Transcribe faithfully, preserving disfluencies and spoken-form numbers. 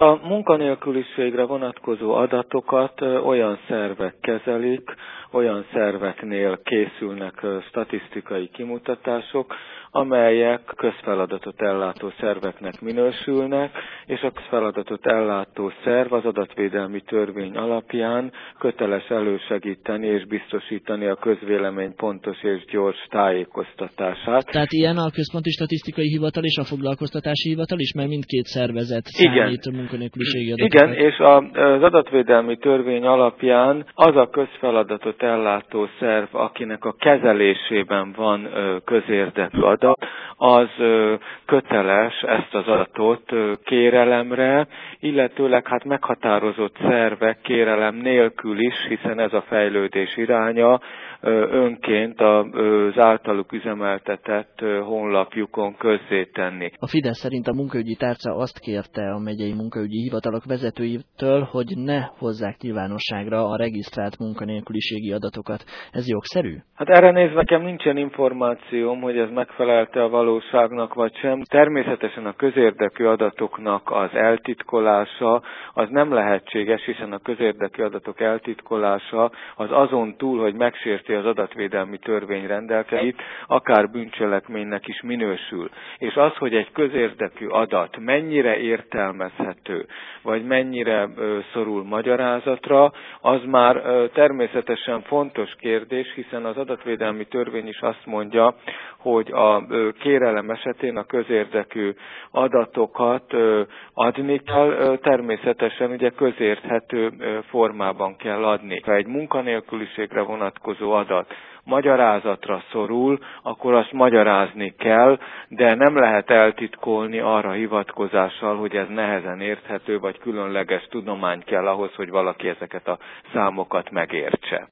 A munkanélküliségre vonatkozó adatokat olyan szervek kezelik, olyan szerveknél készülnek statisztikai kimutatások, amelyek közfeladatot ellátó szerveknek minősülnek, és a közfeladatot ellátó szerv az adatvédelmi törvény alapján köteles elősegíteni és biztosítani a közvélemény pontos és gyors tájékoztatását. Tehát ilyen a Központi Statisztikai Hivatal és a Foglalkoztatási Hivatal is, mert mindkét szervezet Igen. számít munkanélküliségi adatokat. Igen, és az adatvédelmi törvény alapján az a közfeladatot ellátó szerv, akinek a kezelésében van közérdekű adat, az köteles ezt az adatot kérelemre, illetőleg hát meghatározott szervek kérelem nélkül is, hiszen ez a fejlődés iránya, önként az általuk üzemeltetett honlapjukon közzétenni. A Fidesz szerint a munkaügyi tárca azt kérte a megyei munkaügyi hivatalok vezetőitől, hogy ne hozzák nyilvánosságra a regisztrált munkanélküliségi adatokat. Ez jogszerű? Hát erre nézve nekem nincsen információm, hogy ez megfelelte a valóságnak vagy sem. Természetesen a közérdekű adatoknak az eltitkolása az nem lehetséges, hiszen a közérdekű adatok eltitkolása az azon túl, hogy megsérti az adatvédelmi törvény rendelkezéseit, akár bűncselekménynek is minősül. És az, hogy egy közérdekű adat mennyire értelmezhető, vagy mennyire ö, szorul magyarázatra, az már ö, természetesen fontos kérdés, hiszen az adatvédelmi törvény is azt mondja, hogy a ö, kérelem esetén a közérdekű adatokat ö, adni kell, ö, természetesen ugye közérthető ö, formában kell adni. Ha egy munkanélküliségre vonatkozó adat magyarázatra szorul, akkor azt magyarázni kell, de nem lehet eltitkolni arra hivatkozással, hogy ez nehezen érthető, vagy különleges tudomány kell ahhoz, hogy valaki ezeket a számokat megértse.